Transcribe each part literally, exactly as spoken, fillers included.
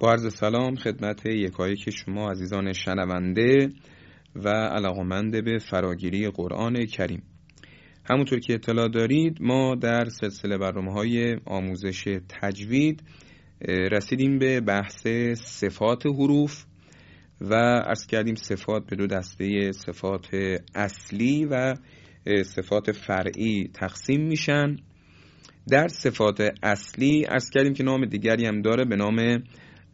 با عرض سلام خدمت یکایک شما عزیزان شنونده و علاقمند به فراگیری قرآن کریم. همونطور که اطلاع دارید ما در سلسله برنامه‌های آموزش تجوید رسیدیم به بحث صفات حروف و عرض کردیم صفات به دو دسته صفات اصلی و صفات فرعی تقسیم میشن. در صفات اصلی عرض کردیم که نام دیگری هم داره به نام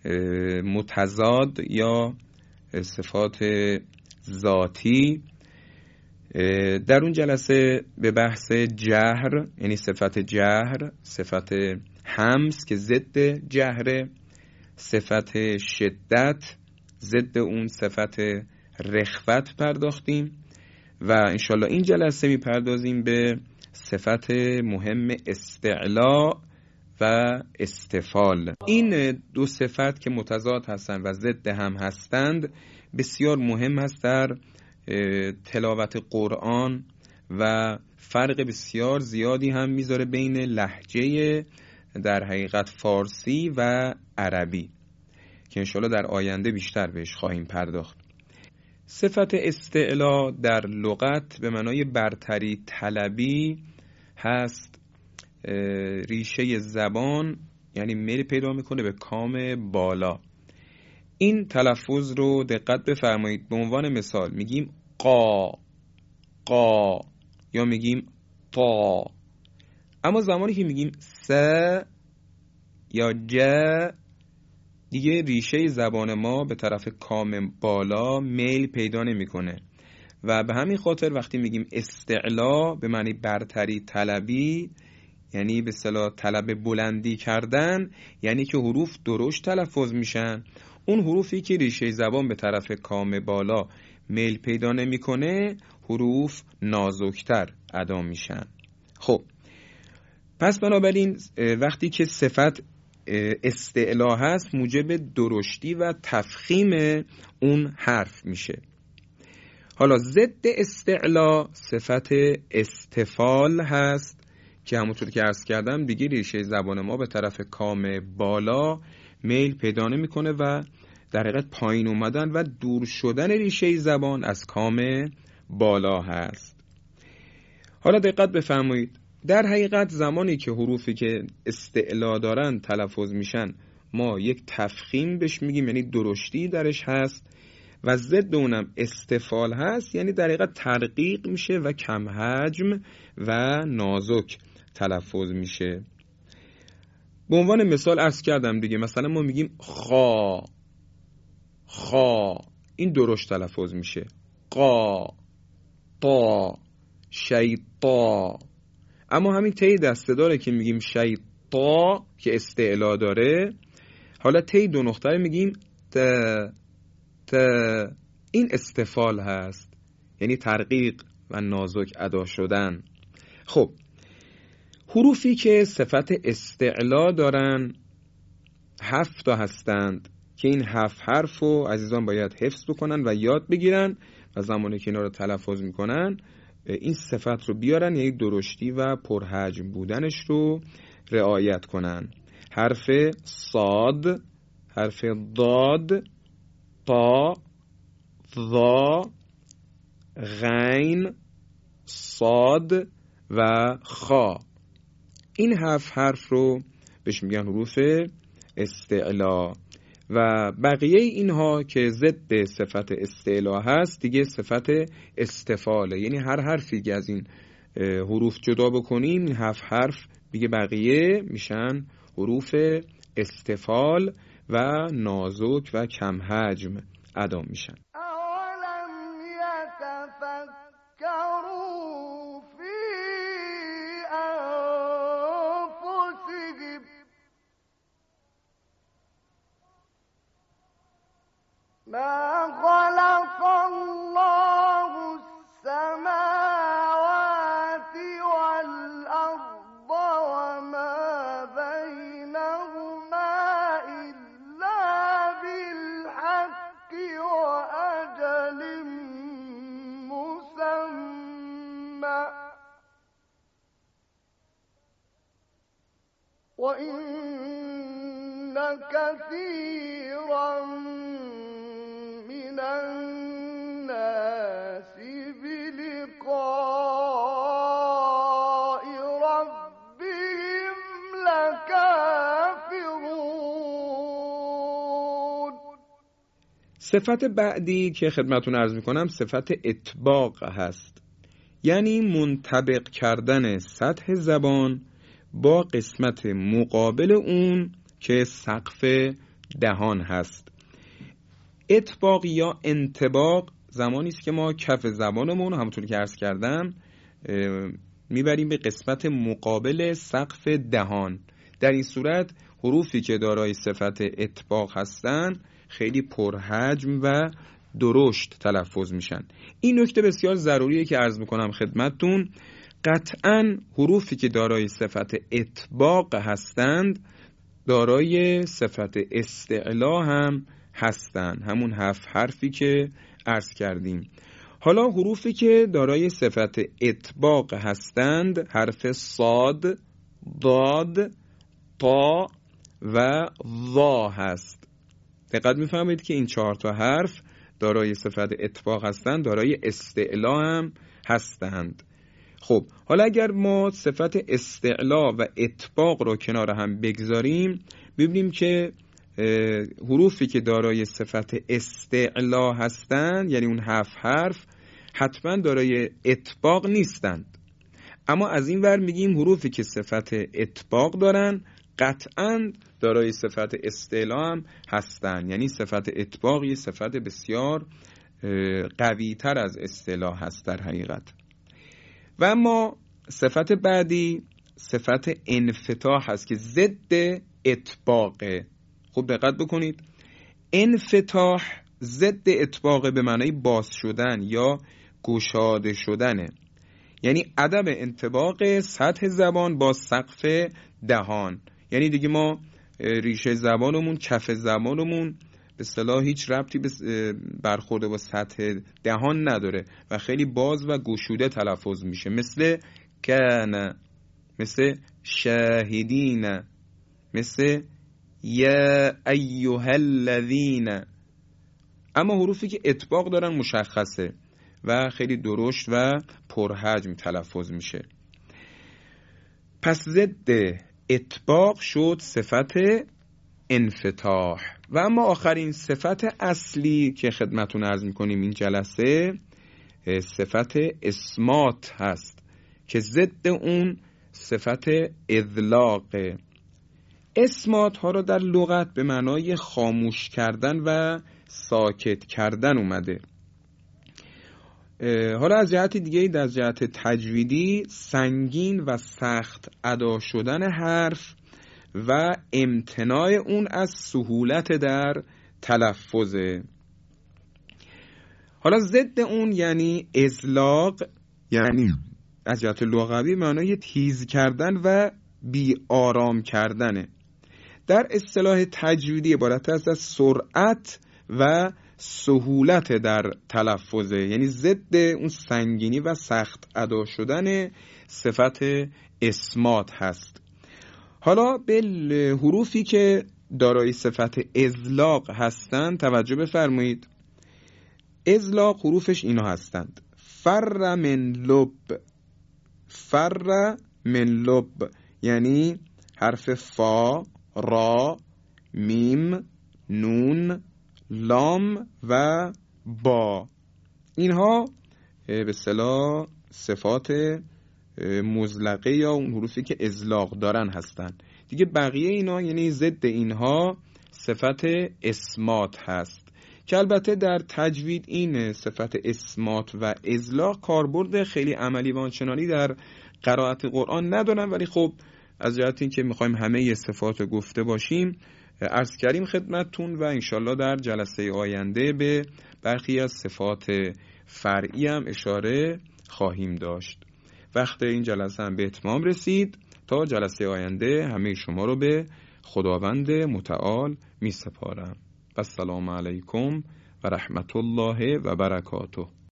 متضاد یا صفات ذاتی. در اون جلسه به بحث جهر یعنی صفت جهر، صفت همس که ضد جهره، صفت شدت ضد اون صفت رخوت پرداختیم و انشالله این جلسه میپردازیم به صفت مهم استعلا و استفال. این دو صفت که متضاد هستند و ضد هم هستند بسیار مهم هست در تلاوت قرآن و فرق بسیار زیادی هم میذاره بین لهجه در حقیقت فارسی و عربی که انشالله در آینده بیشتر بهش خواهیم پرداخت. صفت استعلا در لغت به معنای برتری طلبی هست. ریشه زبان یعنی میل پیدا میکنه به کام بالا. این تلفظ رو دقت بفرمایید. به عنوان مثال میگیم قا قا یا میگیم طا، اما زمانی که میگیم س یا ج دیگه ریشه زبان ما به طرف کام بالا میل پیدا نمیکنه و به همین خاطر وقتی میگیم استعلا به معنی برتری طلبی یعنی به اصطلاح طلب بلندی کردن، یعنی که حروف درشت تلفظ میشن. اون حروفی که ریشه زبان به طرف کام بالا میل پیدا نمیکنه حروف نازکتر ادا میشن. خب پس بنابراین وقتی که صفت استعلا هست موجب درشتی و تفخیم اون حرف میشه. حالا ضد استعلا صفت استفال هست که همونطور که عرض کردم دیگه ریشه زبان ما به طرف کام بالا میل پیدا نمیکنه و در حقیقت پایین اومدن و دور شدن ریشه زبان از کام بالا هست. حالا دقت بفرمایید. در حقیقت زمانی که حروفی که استعلا دارن تلفظ میشن ما یک تفخیم بهش میگیم یعنی درشتی درش هست و ضد اونم استفال هست یعنی در حقیقت ترقیق میشه و کم حجم و نازک تلفظ میشه. به عنوان مثال عرض کردم دیگه، مثلا ما میگیم خا خا این درشت تلفظ میشه. قا طا شیطا. اما همین تی دسته داره که میگیم شیطا که استعلا داره، حالا تی دو نقطه میگیم ت ت این استفال هست یعنی ترقیق و نازک ادا شدن. خب حروفی که صفت استعلا دارن هفت تا هستند که این هفت حرف رو عزیزان باید حفظ بکنن و یاد بگیرن و زمانی که اینا رو تلفظ میکنن این صفت رو بیارن یعنی درشتی و پرحجم بودنش رو رعایت کنن. حرف صاد، حرف ضاد، طا، ظا، غین، صاد و خا. این هفت حرف رو بهش میگن حروف استعلا و بقیه اینها که ضد صفت استعلا هست دیگه صفت استفاله، یعنی هر حرفی که از این حروف جدا بکنیم این هفت حرف دیگه بقیه میشن حروف استفال و نازک و کم حجم ادا میشن. ما خلق الله السماوات والأرض وما بينهما إلا بالحق وأجل مسمى وإن كثيرا صفت بعدی که خدمتون عرض میکنم صفت اطباق هست، یعنی منطبق کردن سطح زبان با قسمت مقابل اون که سقف دهان هست. اطباق یا انطباق زمانی است که ما کف زبانمون همونطور که عرض کردم میبریم به قسمت مقابل سقف دهان. در این صورت حروفی که دارای صفت اطباق هستن خیلی پرحجم و درشت تلفظ میشن. این نکته بسیار ضروریه که عرض میکنم خدمتتون. قطعاً حروفی که دارای صفت اطباق هستند دارای صفت استعلا هم هستند، همون هفت حرفی که عرض کردیم. حالا حروفی که دارای صفت اطباق هستند حرف صاد، ضاد، طا و ظا هست. دقت میفهمید که این چهار تا حرف دارای صفت اطباق هستند، دارای استعلا هم هستند. خب حالا اگر ما صفت استعلا و اطباق رو کنار هم بگذاریم ببینیم که حروفی که دارای صفت استعلا هستند یعنی اون هفت حرف حتما دارای اطباق نیستند، اما از این ور میگیم حروفی که صفت اطباق دارن قطعاً دارای صفت استعلا هم هستند، یعنی صفت اطباق یه صفت بسیار قوی تر از استعلا هست در حقیقت. و اما صفت بعدی صفت انفتاح هست که ضد اطباقه. خب دقت بکنید، انفتاح ضد اطباقه به معنای باز شدن یا گشاده شدنه، یعنی عدم انطباق سطح زبان با سقف دهان. یعنی دیگه ما ریشه زبانمون، کف زبانمون به اصطلاح هیچ ربطی به برخورد با سطح دهان نداره و خیلی باز و گشوده تلفظ میشه، مثل کان، مثل شاهدین، مثل یا ایها الذین. اما حروفی که اطباق دارن مشخصه و خیلی درشت و پرحجم تلفظ میشه. پس ضد اطباق شد صفت انفتاح. و اما آخرین صفت اصلی که خدمتون عرض میکنیم این جلسه صفت اصمات هست که ضد اون صفت اذلاقه. اصمات ها رو در لغت به معنای خاموش کردن و ساکت کردن اومده. حالا از جهت دیگه، در جهت تجویدی، سنگین و سخت ادا شدن حرف و امتناع اون از سهولت در تلفظه. حالا ضد اون یعنی ازلاق، یعنی از جهت لغوی معنای تیز کردن و بی آرام کردنه. در اصطلاح تجویدی عبارت است از سرعت و سهولت در تلفظه، یعنی ضد اون سنگینی و سخت ادا شدن صفت اصمات هست. حالا به حروفی که دارای صفت ازلاق هستند توجه بفرمایید. ازلاق حروفش اینا هستند: فر من لب، فر من لب یعنی حرف فا، را، میم، نون، لام و با. اینها به اصطلاح صفات مزلقه یا اون حروفی که ازلاق دارن هستن. دیگه بقیه اینا یعنی ضد اینها صفت اصمات هست که البته در تجوید این صفت اصمات و ازلاق کاربرد خیلی عملی و آنچنانی در قرائت قرآن ندارن، ولی خب از جهت این که میخوایم همه ی صفات گفته باشیم عرض کردیم خدمتتون و انشالله در جلسه آینده به برخی از صفات فرعی هم اشاره خواهیم داشت. وقت این جلسه هم به اتمام رسید. تا جلسه آینده همه شما رو به خداوند متعال می سپارم. السلام علیکم و رحمت الله و برکاته.